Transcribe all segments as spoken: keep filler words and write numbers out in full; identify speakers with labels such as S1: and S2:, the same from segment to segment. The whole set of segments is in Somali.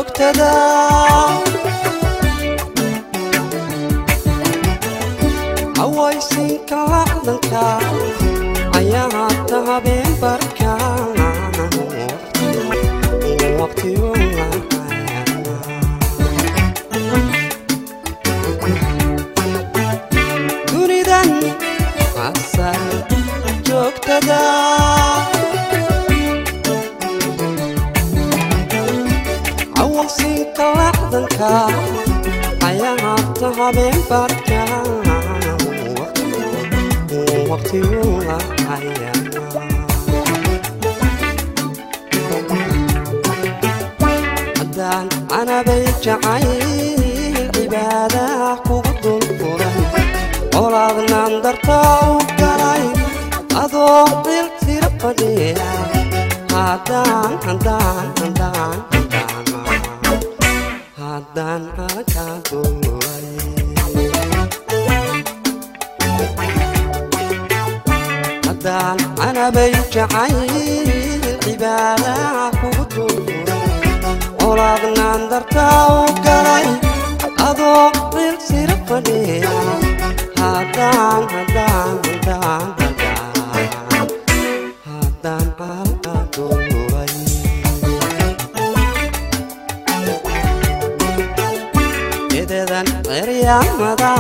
S1: joogtada hawaysinka lacdanka ayaa hata habeen barkaan waqtiyo dunidan asal joogtada hawaysinka lacdanka ayaa hata habeen barkaan waqtiyo haddaan anabay jacayl cibaada kugu dulfuray colaadnaan dartaa u galay adoo cil tira fadhiya haddaan haddaan haddaan haddaan halkaa duulay haddaan anabay jacayl cibaada kugu dulfuray colaadnaan dartaa u galay adoo cil tira fadhiya haddaan haddaan haddaan haddaan haddaan halkaa duulay ededan ceryaamada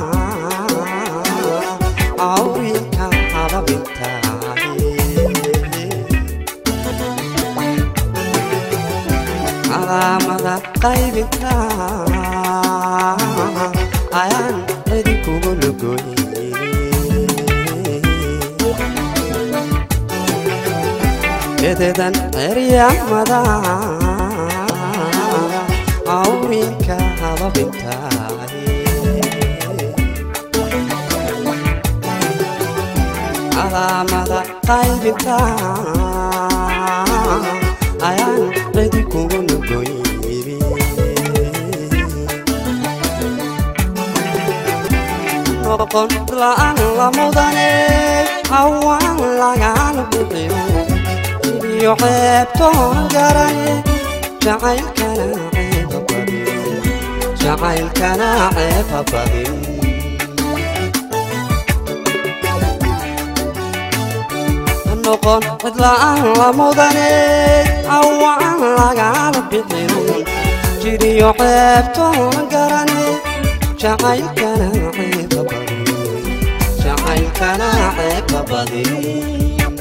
S1: awilka calaamada qaybinta ayaan idinkugu lugoyey ededan ceryaamada awilka hababinta calaamada qaybinta ayaan idinkugu lugoyey noqon la'aan la mudane hawaan lagaala bixiyo iyo ceebtoon garay jacaylkana ceeba badin jacaylkana ceeba badin noqon cidla'aan la mudane hawaan lagaala bixiyo jiriyo ceebtoon garane jacaylkana ceeba badin jacaylkana ceeba badin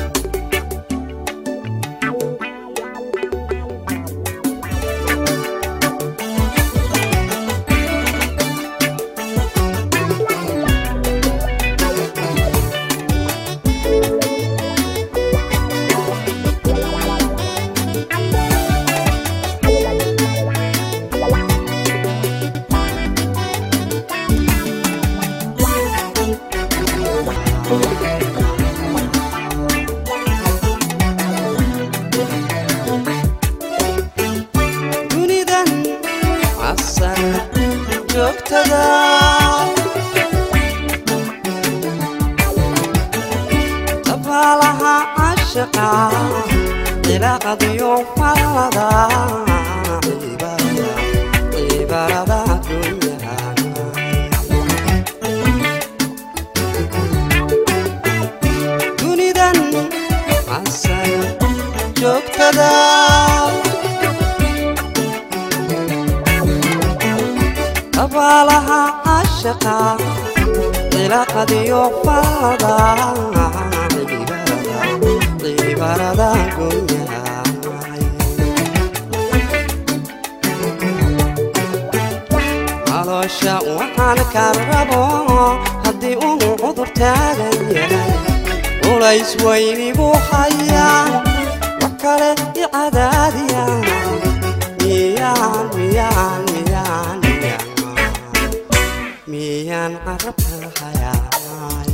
S1: dunidan asal joogtada tabaalaha cashaqa ilaaqadiyo fallada cibaarada dunyahan dunidan asal joogtada tabaalaha cashaqa ilaaqadiyo fallada cibaarada dunyahan caloosha waxaan ka rabo haddii uu cudur taagan yahay culays weynigu hayaa wax kale i cadaadiya miyaan miyaan miyaan miyaan carabka hayaay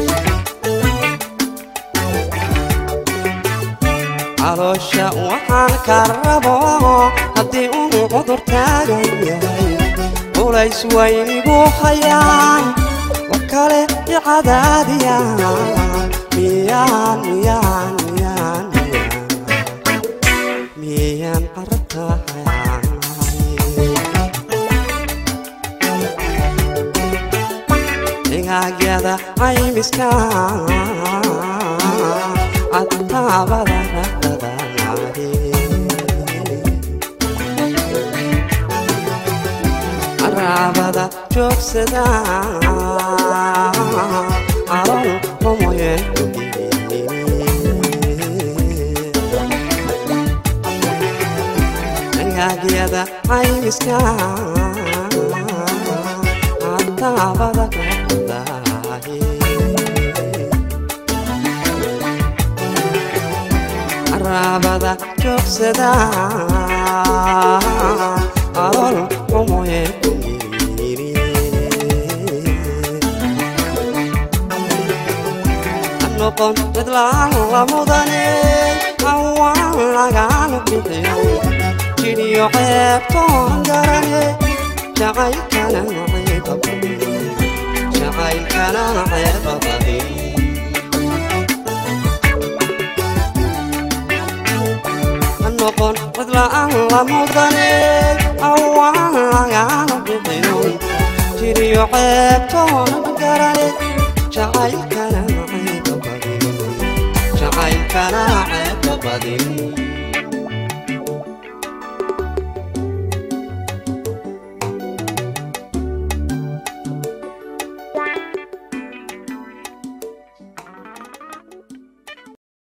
S1: caloosha waxaan ka rabo haddii uu cudur taagan yahay culays weynigu hayaan wax kale i cadaadiya miyaan miyaan miyaan miyaan carabka hayaan nagaagiyada caymiska cataabada raqdadaanaari caraabada joogsada carool homoyeen nagaagiyada caymiska cataabada raqdadaanaari caraabada joogsada carool homoyeen noqon dadlaan la mudane hawaan lagaanu bixiyo jidhiyo ceebtoon garane jacaylkana ceeba badin jacaylkana ceeba badin noqon dadlaan la mudane hawaan lagaanu bixiyo jidhiyo ceebtoon garane jacaylkana ceeba badin jacaylkana ceeba badin